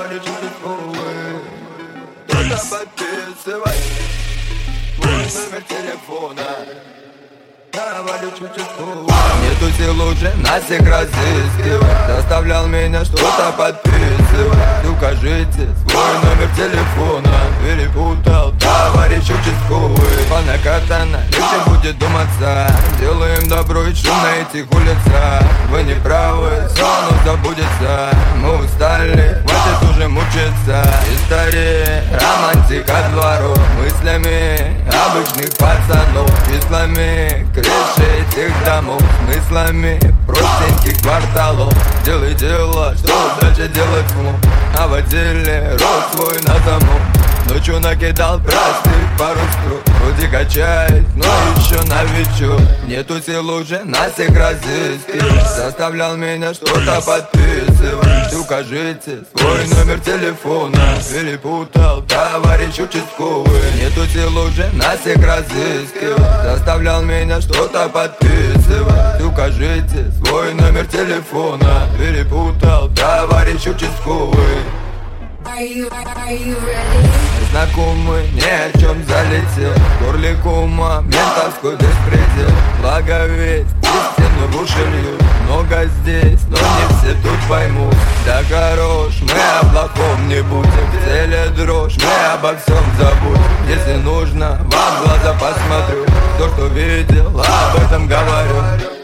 товарищ участковый. Кто-то подписывай свой номер телефона. Товарищ участковый. Нету сил уже нас всех разыскивать. Заставлял меня что-то подписывать. Укажите свой номер телефона. Перепутал товарищ участковый. По накатанной легче будет думаться. Делаем добро и шум на этих улицах. Вы не правы, сон забудется. Мы устали, хватит уже мучиться. История, романтика двору. Мыслями обычных пацанов. Числами крыши этих домов. Смыслами простеньких кварталов. Делай дело, что дальше делать ему. А в отделе рот свой на замок. Ночью накидал простых пару строк. Вроде качает, но еще новичок. Нету сил уже нас всех разыскивать. Заставлял меня что-то подписывать. Укажите свой номер телефона. Перепутал товарищ участковый. Нету сил уже нас всех разыскивать. Заставлял меня что-то подписывать. Укажите свой номер телефона. Перепутал товарищ участковый. Are you ready? Знакомый ни о чем залетел. В горле кума ментовской беспредел. Благовесть, истину в уши льют. Много здесь, но не все тут поймут. Да хорош, мы о плохом не будем. В цели дрожь, мы обо всем забудем. Если нужно, вам в глаза посмотрю. То, что видел, об этом говорю.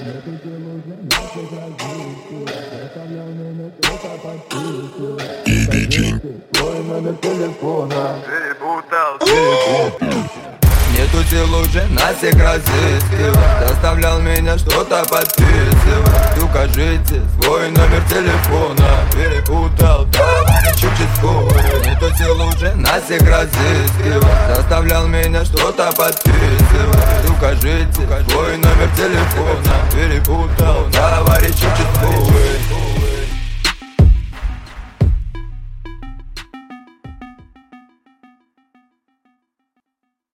Твой номер телефона перепутал. Нету сил уже нас всех разыскивать. Заставлял меня что-то подписывать. Укажите свой номер телефона. Перепутал товарищ участковый. Нету сил уже нас всех разыскивать. Заставлял меня что-то подписывать. Укажите свой номер телефона. Перепутал товарищ участковый.